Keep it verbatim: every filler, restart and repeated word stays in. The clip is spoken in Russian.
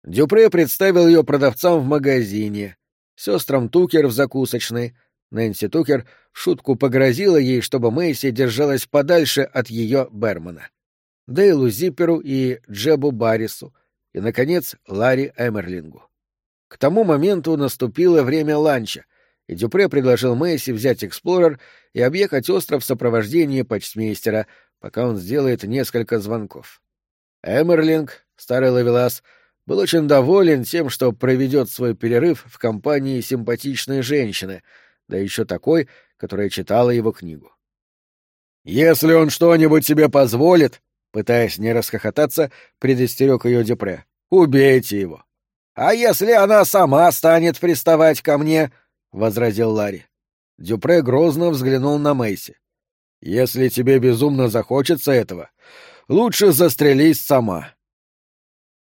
Дюпре представил ее продавцам в магазине, сестрам Тукер в закусочной. Нэнси Тукер в шутку погрозила ей, чтобы Мэйси держалась подальше от ее Бермана. Дейлу Зипперу и Джебу Баррису, и, наконец, Ларри Эмерлингу. К тому моменту наступило время ланча, и Дюпре предложил Мэйси взять «Эксплорер» и объехать остров в сопровождении почтмейстера, пока он сделает несколько звонков. Эмерлинг, старый ловелас, был очень доволен тем, что проведет свой перерыв в компании симпатичной женщины, да еще такой, которая читала его книгу. «Если он что-нибудь себе позволит», — пытаясь не расхохотаться, предостерег ее Дюпре, — «убейте его». «А если она сама станет приставать ко мне?» — возразил Ларри. Дюпре грозно взглянул на Мэйси. «Если тебе безумно захочется этого, лучше застрелись сама».